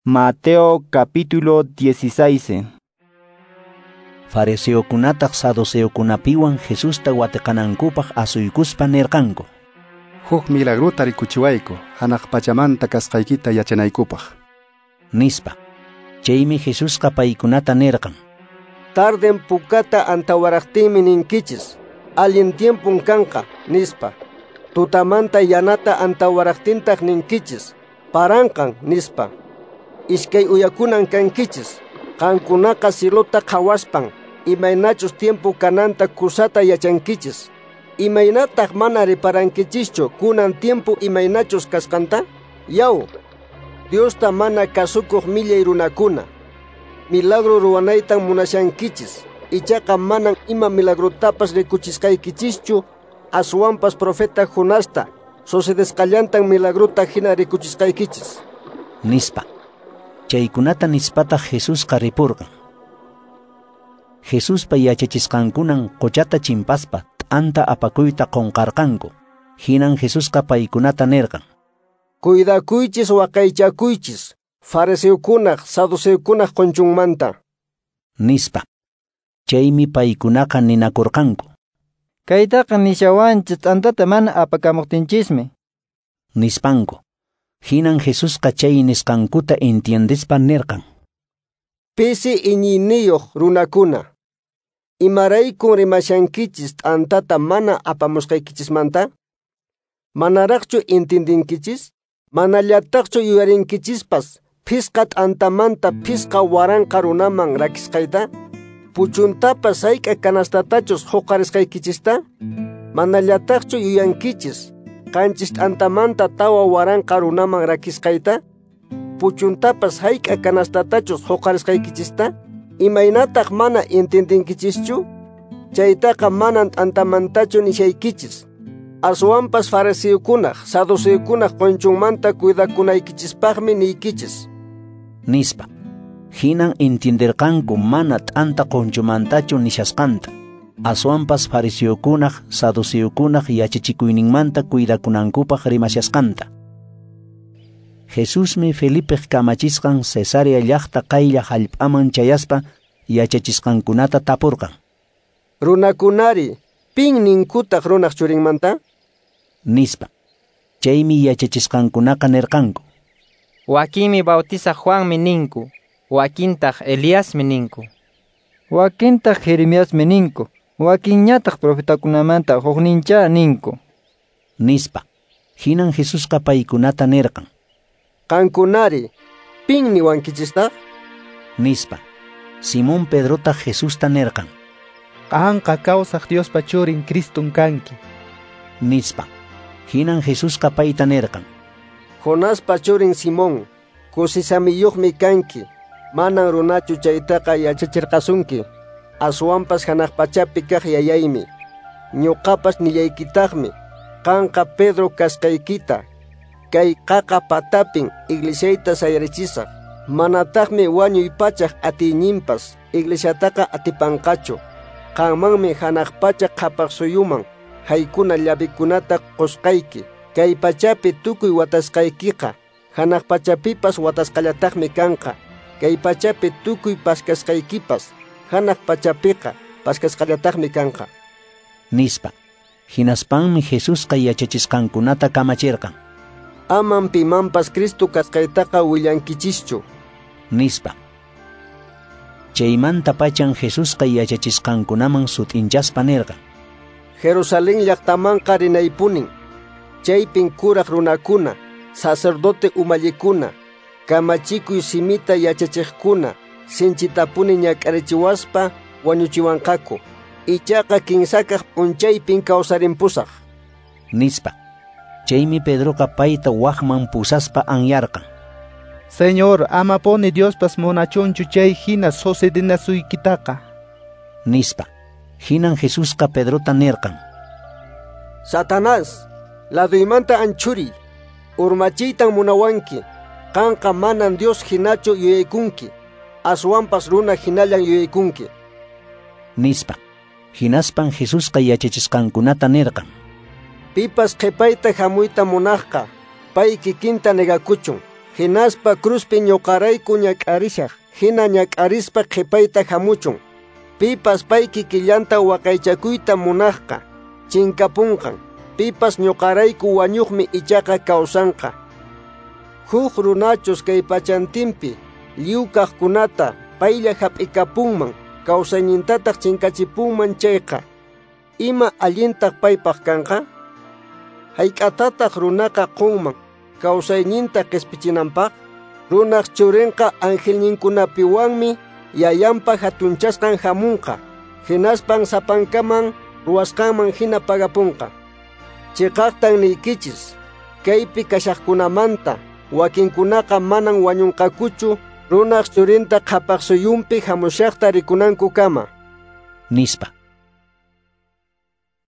Mateo capítulo 16. Fariseokunataq saduceokunapiwan Jesusta watiqanankupaq asuykuspa nirqanku. Huk milagruta rikuchiwayku, hanaq pachamanta kasqaykita yachanaykupaq. Nispa. Chaymi Jesusqa paykunata nirqan. Tarden pukata antawaraqtinmi ninkichis, allin tiempun kanqa, nispa. Tutamanta yanata antawaraqtintaq ninkichis, paranqan, nispa. Iskay uyakunan kankichis, qankunaqa silota qhawaspan, imaynachus tiempo kananta kusata yachankichis. Imaynataq mana riparankichischu kunan tiempo imaynachus kasqanta? Yaw, Diosta mana kasukuq millay runakuna. Milagro ruwanaytan munashankichis, ichaqa manan ima milagrutapas rikuchisqaykichischu, aswanpas profeta Jonasta, sucedesqallantan milagruta hina rikuchisqaykichis. Nispa. Chaykunata nispataq Jesusqa ripurqan. Jesuspa yachachisqankunan quchata chimpaspa t'anta apakuyta qunqarqanku. Hinan Jesusqa paykunata nirqan. Cuidakuychis waqaychakuychis, fariseokunaq, saduceokunaq qunchunmanta. Nispa. Chaymi paykunaqa ninakurqanku. Kaytaqa nishawanchis t'antata mana apakamuqtinchismi. Nispanku. Hinan Jesusqa chay nisqankuta entiendispa nirqan. Pisi iñiniyuq runakuna, imaraykun rimashankichis t'antata mana apamusqaykichismanta? Manaraqchu entendinkichis? Manallataqchu yuyarinkichis phisqa t'antamanta phisqa waranqa runaman rakisqayta? Puchuntapas hayk'a kanastatachus huqarisqaykichista? Manallataqchu yuyankichis qanchis t'antamanta tawa waranqa runaman rakisqayta? Puchuntapas hayk'a kanastatachus huqarisqaykichista? Imaynataq mana entendinkichischu? Chaytaqa manan t'antamantachu nishaykichis. Aswanpas fariseokunaq, saduceokunaq qunchunmanta cuidakunaykichispaqmi niykichis. Nispa. Hinan entienderqanku mana t'anta qunchumantachu nishasqanta. Aswanpas fariseokunaq, saduceokunaq yachachikuyninmanta cuidakunankupaq rimashasqanta. Jesusmi Felipeq kamachisqan Cesarea llaqta qaylla hallp'aman chayaspa yachachisqankunata tapurqan. Runakunari, pin ninkutaq runaq churinmanta? Nispa. Chaymi yachachisqankunaqa nirqanku. Wakinmi bautizaq Juanmi ninku, wakintaq Eliasmi ninku. Wakintaq Jeremiasmi ninku, wakinñataq profetakunamanta huqninchá ninku. Nispa. Hinan Jesusqa paykunata nirqan. Qankunari, pin niwankichistaq? Nispa. Simón Pedrota Jesusta nirqan. Qanqa kawsaq Diospa churin Cristun kanki. Nispa. Hinan Jesusqa payta nirqan. Jonaspa churin Simón, kusisamiyuqmi kanki, manan runachu chaytaqa yachachirqasunki. Aswanpas hanaq pachapi kaq yayaymi. Ñuqapas nillaykitaqmi, qanqa Pedro kasqaykita. Kay qaqa patapin iglesiayta sayarichisaq. Manataqmi wañuypachaq atiyninpas iglesiataqa atipanqachu. Qanmanmi hanaq pachaq qhapaqsuyuman haykuna llavikunata qusqayki. Kay pachapi tukuy watasqaykiqa hanaq pachapipas watasqallataqmi kanqa. Kay pachapi tukuy paskasqaykipas hanaq pachapiqa paskasqallataqmi kanqa. Nispa. Hinaspanmi Jesusqa yachachisqankunata kamachirqan. Aman pimanpas Cristo kasqaytaqa willankichischu. Nispa. Chaymanta pachan Jesusqa yachachisqankunaman sutinchaspa nirqan. Jerusalén llaqtamanqa rinaypunin. Chaypin kuraq runakuna, sacerdote umallikuna, kamachikuy simita yachachiqkuna, sinchitapuni ñak'arichiwaspa wañuchiwanqaku. Ichaqa kinsakaq p'unchaypin kawsarimpusaq. Nispa. Chaymi Pedroqa payta waqman pusaspa anyarqan. Señor, amapuni Diospas munachunchu chay hina sucedinasuykitaqa. Nispa. Hinan Jesusqa Pedrota nirqan. Satanás, laduymanta anchuri, urmachiytan munawanki, qanqa manan Dios hinachu yuyaykunki, aswanpas runa hinallan yuyaykunki. Nispa. Hinaspan Jesusqa yachachisqankunata nirqan. Pipas qhipayta hamuyta munaqqa, pay kikinta negakuchun, hinaspa cruzpi ñuqarayku ñak'arishaq, hina ñak'arispa qhipayta hamuchun. Pipas payki killanta waqaychakuyta munaqqa chinkapunqan, pipas ñuqarayku wañuqmi ichaqa kawsanqa. Huk runachus kay pachantinpi lliw kaqkunata paylla hap'ikapunman, kawsaynintataq chinkachipunman chayqa. Ima allintaq paypaq kanqa? Hayk'atataq runaqa qunman kawsayninta qispichinanpaq? Runaq churinqa angelninkunapiwanmi yayanpa hatunchasqan hamunqa, hinaspan sapankaman ruwasqanman hina pagapunqa. Chiqaqtan niykichis, kaypi kashaqkunamanta wakinkunaqa manan wañunqakuchu runaq churinta qhapaq suyunpi hamushaqta rikunanku kama. Nispa.